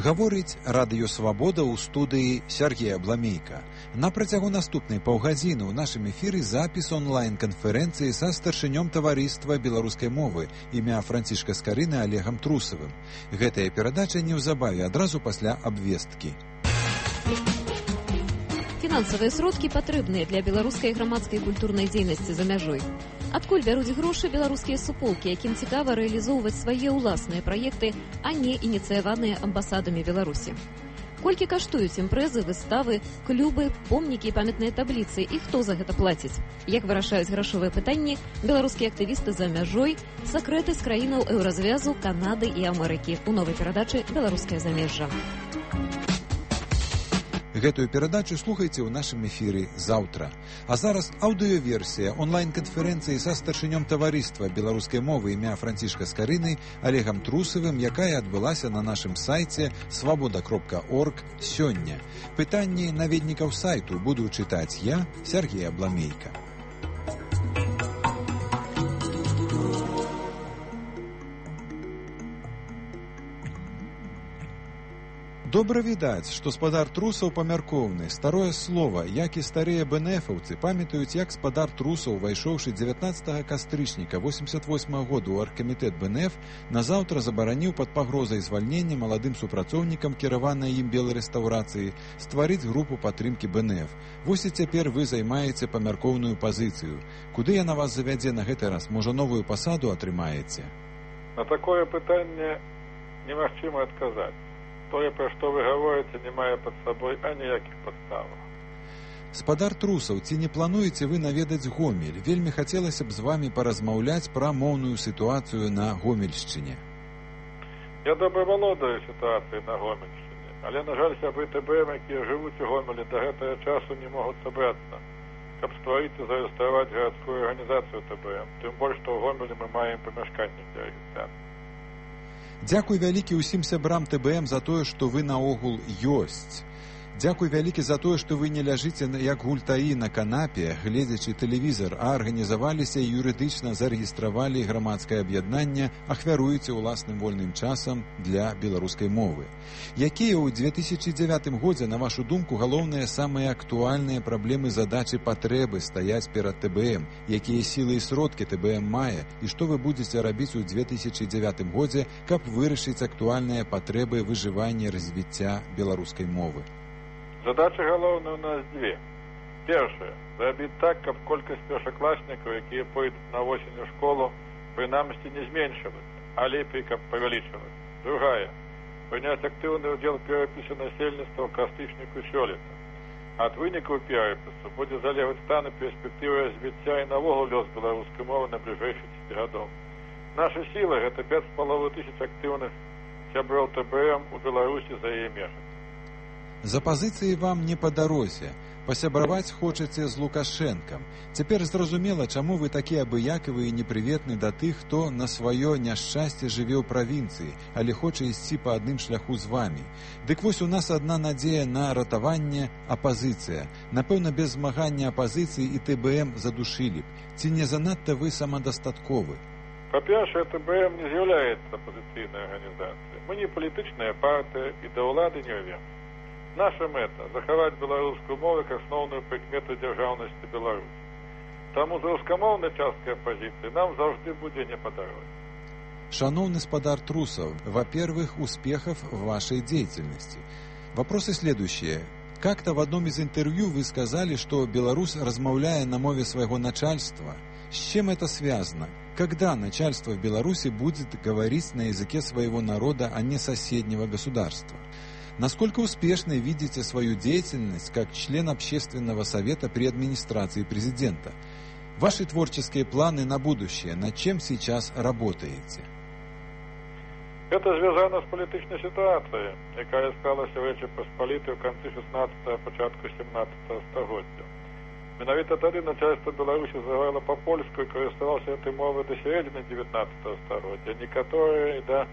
Гаворыць радыё «Свабода» ў студыі Сергея Абламейка. На працягу наступнай паўгадзіны ў нашым эфіры запіс онлайн-канферэнцыі са старшынём таварыства беларускай мовы імя Францішка Скарыны Олегам Трусавым. Гэтая перадача неўзабаве адразу пасля абвесткі. Фінансавыя сродкі патрэбныя для беларускай грамадскай культурнай дзейнасці за мяжой. Адкуль бяруць грошы беларускія суполкі, якім цікава рэалізоўваць свае ўласныя праекты, а не ініцыяваныя амбасадамі Беларусі? Колькі каштуюць імпрэзы, выставы, клубы, помнікі і памятныя табліцы, і хто за гэта плаціць? Як вырашаюць грашовыя пытанні беларускія актывісты за мяжой, сакрэты з краінаў еўразвязу, Канады і Амерыкі у новай перадачы «Беларускае замежжа». Гэтую перадачу слухайце ў нашым эфіры заўтра. А зараз аўдыёверсія онлайн-канферэнцыі са старшынём таварыства беларускай мовы імя Францішка Скарыны Олегам Трусавым, якая адбылася на нашым сайце свабода.орг сёння. Пытанні наведнікаў сайту буду чытаць я, Сергей Абламейка. Добра відаць, што спадар Трусаў памяркоўны. Старое слова, як і старыя бэнэфаўцы, памятаюць, як спадар Трусаў, увайшоўшы 19 кастрычніка 88 году ў аргкамітэт БНФ, назаўтра забараніў пад пагрозай звальнення маладым супрацоўнікам кіраванай ім беларэстаўрацыі стварыць групу падтрымкі БНФ. Вось і цяпер вы займаеце памяркоўную пазіцыю. Куды яна вас завядзе на гэты раз? Можа, новую пасаду атрымаеце? На такое пытанне немагчыма адказаць. Тое, пра што вы гаворыце, не мае пад сабой аніякіх падставаў. Спадар Трусаў, ці не плануеце вы наведаць Гомель? Вельмі хацелася б з вамі паразмаўляць пра моўную сітуацыю на Гомельшчыне. Я добра валодаю сітуацыяй на Гомельшчыне, але, на жаль, сябры ТБМ, якія жывуць у Гомелі, да гэтага часу не могуць сабрацца, каб стварыць і зарэгістраваць гарадскую арганізацыю ТБМ. Тым больш, што ў Гомелі мы маем памяшканне для рэгістрацыі. Дзякуй вялікі ўсім сябрам ТБМ за тое, што вы наогул ёсць. Дзякуй вялікі за тое, што вы не ляжыце як гультаі на канапе, гледзячы тэлевізар, а арганізаваліся і юрыдычна зарэгістравалі грамадскае аб'яднанне, ахвяруеце ўласным вольным часам для беларускай мовы. Якія ў 2009 годзе, на вашу думку, галоўныя самыя актуальныя праблемы, задачы, патрэбы стаяць перад ТБМ? Якія сілы і сродкі ТБМ мае? І што вы будзеце рабіць у 2009 годзе, каб вырашыць актуальныя патрэбы выжывання, развіцця беларускай мовы? Задача галоўная у нас дзве. Першая – зрабіць так, каб колькасць першакласнікаў, якія пойдуць на восень у школу, прынамсі не зменшылася, а лепей, каб павялічылася. Другая – прыняць актыўны ўдзел перапісу насельніцтва ў кастрычніку сёлета. Ад вынікаў перапісу будзе залежаць стан і перспектывы развіцця і навогул лёс беларускай мовы на бліжэйшых 10 гадоў. Наша сіла – гэта 5,5 тысяч актыўных сяброў ТБМ у Беларусі за яе межамі. За пазіцыі вам не па дарозе. Пасябраваць хочаце з Лукашэнкам. Цяпер зразумела, чаму вы такі абыякавы і непрыветны да тых, хто на сваё няшчасце жыве ў правінцыі, але хоча ісці па адным шляху з вамі. Дык вось у нас адна надзея на ратаванне – апазіцыя. Напэўна, без змагання апазіцыі і ТБМ задушылі б. Ці не занадта вы самадастатковы? Па-першае, ТБМ не з'яўляецца апазіцыйнай арганізацыяй. Мы не палітычная партыя і да ўлады не рвемся. Наша мэта – захаваць беларускую мову як асноўную прыкмету дзяржаўнасці Беларусі. Таму з рускамоўнай часткай апазіцыі нам заўжды будзе не па дарозе. Шановный спадар Трусов, во-первых, успехов в вашей деятельности. Вопросы следующие. Как-то в одном из интервью вы сказали, что Беларусь размовляя на мове своего начальства. С чем это связано? Когда начальство в Беларуси будет говорить на языке своего народа, а не соседнего государства? Насколько успешной видите свою деятельность как член общественного совета при администрации президента? Ваши творческие планы на будущее, над чем сейчас работаете? Это звязано з палітычнай сітуацыяй, якая склалася ў Рэчы Паспалітай ў канцы 16-го, пачатку 17-го стагоддзя. Менавіта тады начальство Беларусі загаварыла па-польску і карысталася этой мовай да сярэдзіны 19-го стагоддзя, некаторыя і да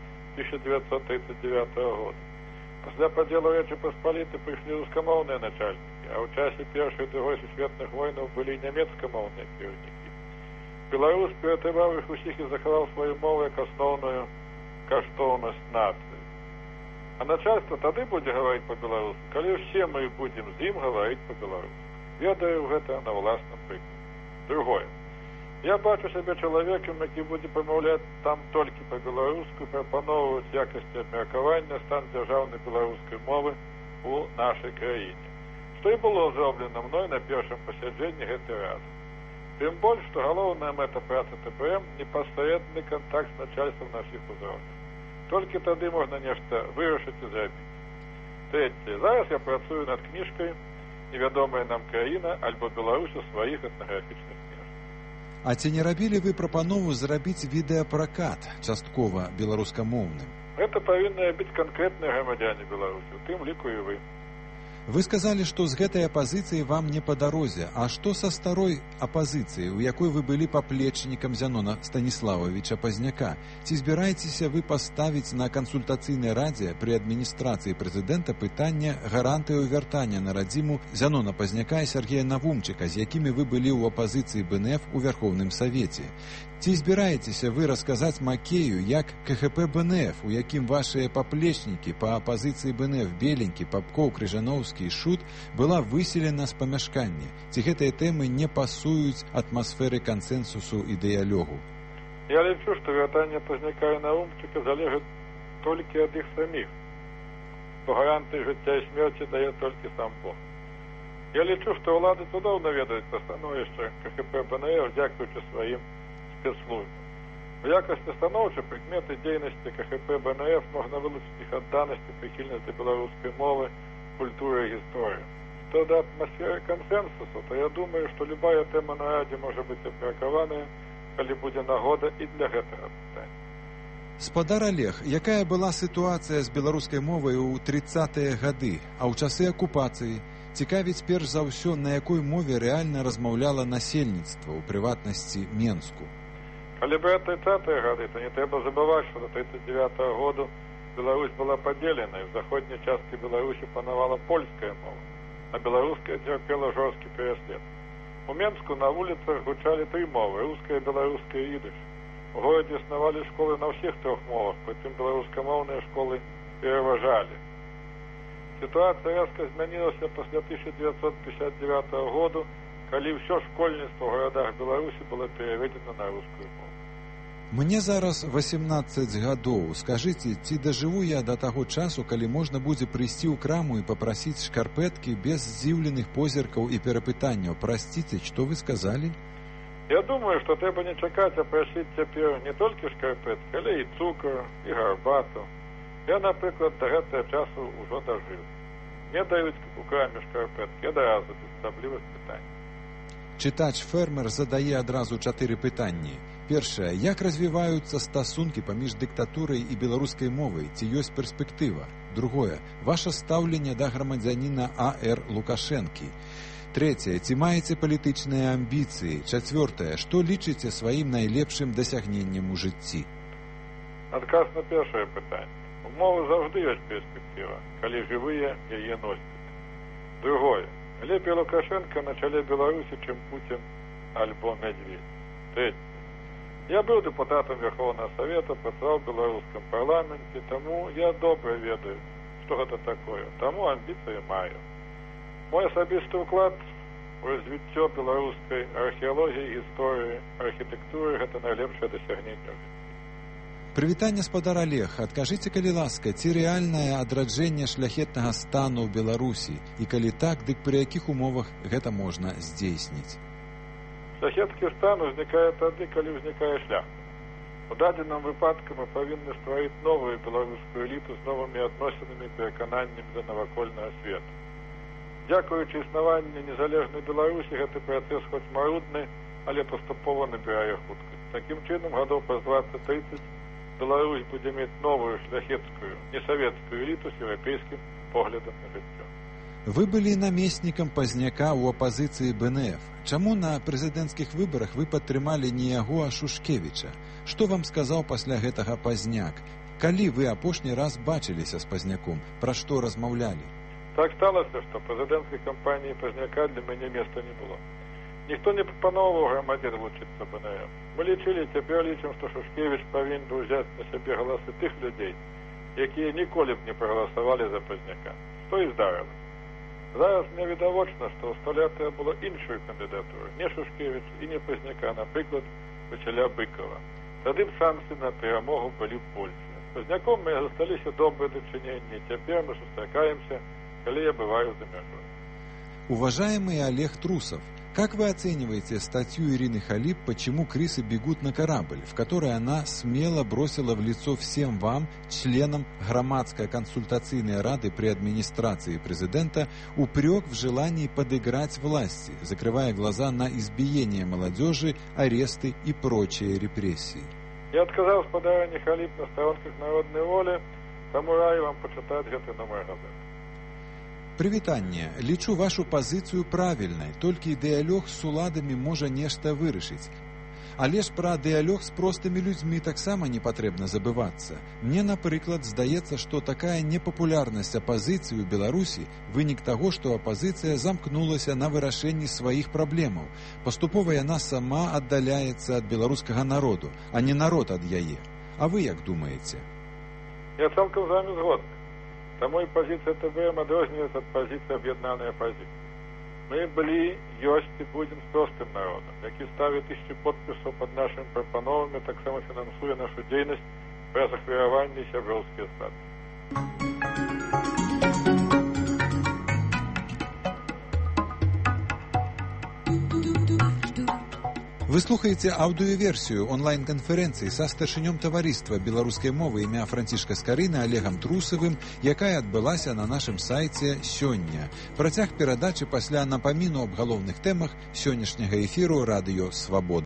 1939 года. Пасля падзелу Рэчы Паспалітай прыйшлі рускамоўныя начальнікі, а ў часе першай і другой сусветных войнаў былі нямецкамоўныя кіраўнікі. Беларус ператрываў іх усіх і захаваў сваю мову як асноўную каштоўнасць нацыі. А начальство тады будзе гаварыць па-беларуску, калі ўсе мы будзем з ім гаварыць па-беларуску. Ведаю гэта на ўласным прыкладе. Другое. Я бачу сябе чалавекам, які будзе прамаўляць там толькі па-беларуску, прапаноўваць якасці абмеркавання стан дзяржаўнай беларускай мовы у нашай краіне. Што і было зроблена мной на першым пасяджэнні гэты раз. Тым больш, што галоўная мэта працы ТБМ – непасрэдны кантакт з начальствам на ўсіх узроўнях. Толькі тады можна нешта вырашыць і зрабіць. Трэцяе. Зараз я працую над кніжкай «Невядомая нам краіна» альбо «Беларусь у сваіх этнаграфічных межах». А ці не рабілі вы прапанову зрабіць відэапракат часткова беларускамоўным? Гэта павінны быць канкрэтныя грамадзяне Беларусі, у тым ліку і вы. Вы сказалі, што з гэтай апазіцыі вам не па дарозе. А што са старой апазіцыяй, у якой вы былі паплечнікам Зянона Станіслававіча Пазняка? Ці збіраецеся вы паставіць на кансультацыйнай радзе пры адміністрацыі прэзідэнта пытанне гарантыяў вяртання на радзіму Зянона Пазняка і Сергея Навумчыка, з якімі вы былі ў апазіцыі БНФ у Вярхоўным Савеце? Ці збіраецеся вы расказаць Макею, як КХП БНФ, у якім вашыя паплечнікі па апазіцыі БНФ Беленькі, Папкоў, Крыжановскі і Шут была выселена з памяшкання? Ці гэтыя тэмы не пасуюць атмасферы кансэнсусу і дыялогу? Я лічу, што вяртанне Пазняка і Навумчыка залежыць толькі ад іх саміх. Бо гарантыі жыцця і смерці дае толькі сам Бог. Я лічу, што ўлады цудоўна ведаюць пра становішча КХП БНФ, дзякуючы сваім спецслужбам. У якасці станоўчай прыкметы дзейнасці КХП БНФ можна вылучыць іх адданасць і прыхільнасць да беларускай мовы, культуры і гісторыі. Што да атмасферы кансэнсусу, то я думаю, што любая тэма на радзе можа быць абмеркаваная, калі будзе нагода і для гэтага пытання. Спадар Олег, якая была сітуацыя з беларускай мовай у 30-е гады, а ў часы акупацыі? Цікавіць перш за ўсё, на якой мове рэальна размаўляла насельніцтва, у прыватнасці Менску. Калі браць 30-е гады, то не трэба забываць, што до 39-го году Беларусь была падзеленай. В заходняй часткі Беларусі панавала польская мова, а беларуская цярпела жорсткі пераслед. У Менску на вуліцах гучалі 3 мовы – руская, беларуская і ідыш. У горадзе існавалі школы на ўсіх 3 мовах, прытым беларускамоўныя школы пераважалі. Сітуацыя рэзка змянілася пасля 1959 году, калі ўсё школьніцтва ў гарадах Беларусі было пераведзена на рускую мову. Мне зараз 18 гадоў. Скажыце, ці дажыву я да таго часу, калі можна будзе прыйсці ў краму і папрасіць шкарпэткі без здзіўленых позіркаў і перапытанняў? Прасціце, што вы сказалі? Я думаю, што трэба не чакаць, а прасіць цяпер не толькі шкарпэткі, але і цукар, і гарбату. Я, напрыклад, да гэтага часу ўжо дажыў. Мне даюць у краме шкарпэткі, адразу без асаблівых пытанняў. Чытач-фермер задае адразу 4 пытанні. Першае, як развіваюцца стасункі паміж дыктатурай і беларускай мовай? Ці ёсць перспектыва? Другое, ваша стаўленне да грамадзяніна А.Р. Лукашэнкі. Трэцяе, ці маеце палітычныя амбіцыі? Чацвёртае, што лічыце сваім найлепшым дасягненнем у жыцці? Адказ на першае пытанне. У мовы заўжды ёсць перспектыва, калі жывыя яе носьбіты. Другое, лепей Лукашенко на чале Беларусі, чым Путін альбо Медведь. Трэцяе, я быў дэпутатам Верховного Совета, працаваў в беларускам парламенце, таму я добра ведаю, што гэта такое. Таму амбіцыі маю. Мой асабісты ўклад у развіццё беларускай археалогіі, гісторыі, архітэктуры – гэта найлепшае дасягненне. Прывітанне, спадар Олег. Адкажыце, калі ласка, ці рэальнае адраджэнне шляхетнага стану ў Беларусі? І калі так, дык пры якіх умовах гэта можна здзейсніць? Шляхецкі стан узнікае тады, калі ўзнікае шляхта. У дадзеным выпадку мы павінны стварыць новую беларускую эліту з новымі адносінамі, перакананнямі да навакольнага свету. Дзякуючы існаванню незалежнай Беларусі, гэты працэс хоць марудны, але паступова набірае хуткасць. Такім чынам, гадоў праз 20-30 Беларусь будзе мець новую шляхецкую, несавецкую эліту з еўрапейскім поглядам на жыццё. Вы былі намеснікам Пазняка ў апазіцыі БНФ. Чаму на прэзідэнцкіх выбарах вы падтрымалі не яго, а Шушкевіча? Што вам сказаў пасля гэтага Пазняк? Калі вы апошні раз бачыліся з Пазняком? Пра што размаўлялі? Так сталася, што прэзідэнцкай кампаніі Пазняка для мяне места не было. Ніхто не прапаноўваў грамадзе далучыцца БНФ. Мы лічылі, цяпер лічым, што Шушкевіч павінен быў узяць на сябе галасы тых людзей, якія ніколі б не прагаласавалі за Пазняка. Што і здарылася. Зараз мне відавочна, што ўсталятая было іншую кандыдатуру, не Шушкевіч і не Пазняка, напрыклад, Васіля Быкова. Тады б шансы на перамогу былі большыя. З Пазняком мы засталіся добрыя дачыненні, цяпер мы сустракаемся, калі я бываю за мяжой. Уважаемый Олег Трусов, как вы оцениваете статью Ирины Халип «Почему крысы бегут на корабль», в которой она смело бросила в лицо всем вам, членам Громадской консультационной рады при администрации президента, упрек в желании подыграть власти, закрывая глаза на избиение молодежи, аресты и прочие репрессии? Я адказаў спадарні Халип на старонках «Народной воли», таму раю вам пачытаць гэты номер газеты. Прывітанне. Лічу вашу пазіцыю правільнай, толькі дыялог з уладамі можа нешта вырашыць. Але ж пра дыялог з простымі людзьмі таксама не патрэбна забывацца. Мне, напрыклад, здаецца, што такая непапулярнасць апазіцыі ў Беларусі вынік таго, што апазіцыя замкнулася на вырашэнні сваіх праблемаў. Паступова яна сама аддаляецца ад беларускага народу, а не народ ад яе. А вы як думаеце? Я цалкам з вами згодны. Таму і пазіцыя ТБМ адрозніваецца ад пазіцыі аб'яднанай апазіцыі. Мы былі, ёсць і будзем простым народам, які ставіць 1000 подпісаў пад нашымі прапановамі, таксама фінансуе нашу дзейнасць праз ахвяраванні і сяброўскія статкі. Вы слухаеце аўдыёверсію онлайн-канферэнцыі са старшынём таварыства беларускай мовы імя Францішка Скарына Олегам Трусавым, якая адбылася на нашым сайце сёння. Працяг перадачы пасля напаміну аб галоўных тэмах сённяшняга эфіру радыё «Свабода».